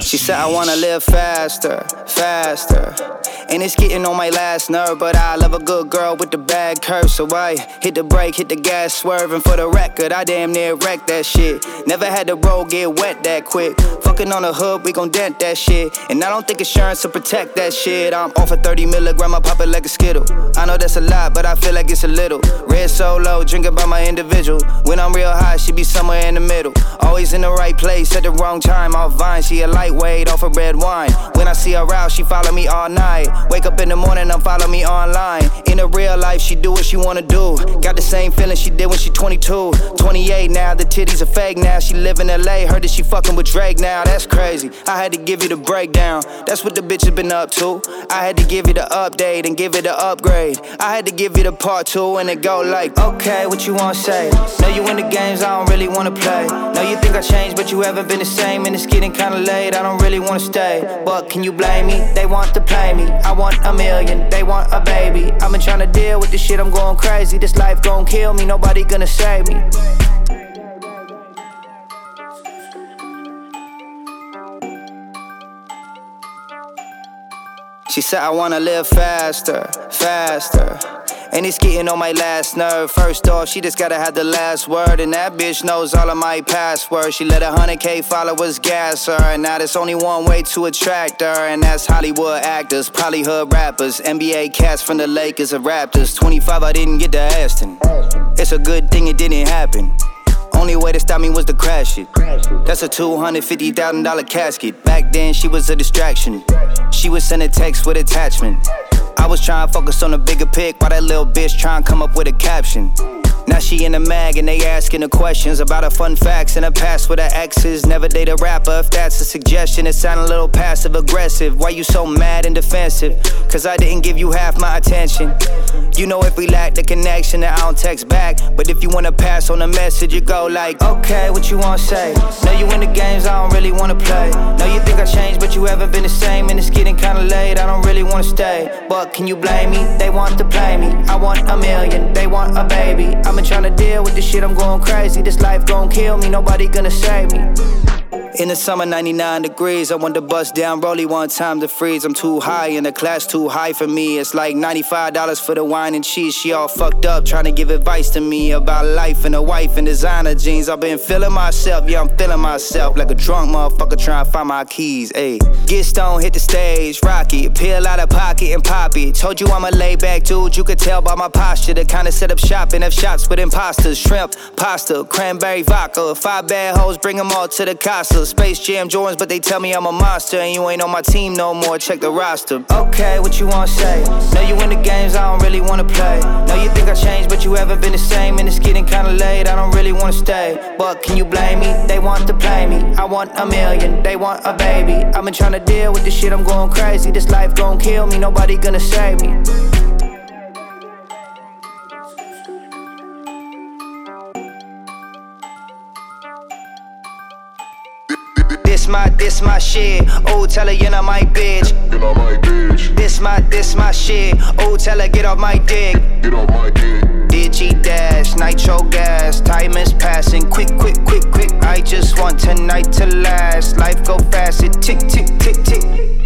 She said I wanna live faster, faster. And it's getting on my last nerve, but I love a good girl with the bad curve. So I hit the brake, hit the gas, swerving for the record. I damn near wrecked that shit. Never had the road get wet that quick. Fucking on the hood, we gon' dent that shit. And I don't think insurance will protect that shit. I'm off a 30 milligram, I pop it like a Skittle. I know that's a lot, but I feel like it's a little. Red Solo, drinking by my individual. When I'm real high, she be somewhere in the middle. Always in the right place at the wrong time. Off Vine, she a lightweight off of red wine. When I see her out, she follow me all night. Wake up in the morning, I'm follow me online. In the real life, she do what she wanna do. Got the same feeling she did when she 22. 28 now, the titties are fake now. She live in LA, heard that she fucking with Drake now. That's crazy, I had to give you the breakdown. That's what the bitch has been up to. I had to give you the update and give it the upgrade. I had to give you the part 2 and it go like, okay, what you wanna say? Know you in the games, I don't really wanna play. Know you think I changed, but you haven't been the same. And it's getting kinda late, I don't really wanna stay. But can you blame me? They want to play me. I want a million, they want a baby. I've been tryna deal with this shit, I'm going crazy. This life gon' kill me, nobody gonna save me. She said I wanna live faster, faster. And it's getting on my last nerve. First off, she just gotta have the last word. And that bitch knows all of my passwords. She let 100K followers gas her. And now there's only one way to attract her, and that's Hollywood actors, polyhood rappers, NBA cats from the Lakers or Raptors. 25, I didn't get to Aston. It's a good thing it didn't happen. Only way to stop me was to crash it. That's a $250,000 casket. Back then she was a distraction. She would send a text with attachment. I was trying to focus on the bigger pic, while that little bitch trying to come up with a caption. Now she in the mag and they asking her questions about her fun facts and her past with her exes. Never date a rapper, if that's a suggestion. It sound a little passive aggressive. Why you so mad and defensive? Cause I didn't give you half my attention. You know if we lack the connection, then I don't text back. But if you wanna pass on a message, you go like, okay, what you wanna say? Know you in the games, I don't really wanna play. Know you think I changed, but you haven't been the same. And it's getting kinda late, I don't really wanna stay. But can you blame me? They want to play me. I want a million, they want a baby. I've been tryna deal with this shit, I'm going crazy. This life gon' kill me, nobody gonna save me. In the summer, 99 degrees. I want to bust down Rollie one time to freeze. I'm too high and the class too high for me. It's like $95 for the wine and cheese. She all fucked up trying to give advice to me about life and a wife and designer jeans. I've been feeling myself, yeah, I'm feeling myself like a drunk motherfucker trying to find my keys. Ayy, get stoned, hit the stage, rock it, peel out of pocket and pop it. Told you I'm a laid back dude, you could tell by my posture. The kind of set up shop and have shots with imposters. Shrimp, pasta, cranberry vodka. 5 bad hoes, bring them all to the Casa. Space Jam Jordans, but they tell me I'm a monster. And you ain't on my team no more, check the roster. Okay, what you wanna say? Know you in the games, I don't really wanna play. Know you think I changed, but you haven't been the same. And it's getting kinda late, I don't really wanna stay. But can you blame me? They want to play me. I want a million, they want a baby. I've been tryna deal with this shit, I'm going crazy. This life gon' kill me, nobody gonna save me. This my shit. Oh, tell her you're not my bitch. Get off my bitch. This my shit. Oh, tell her get off my dick. Get off my dick. Digi dash, nitro gas. Time is passing, quick. I just want tonight to last. Life go fast, it tick, tick, tick, tick.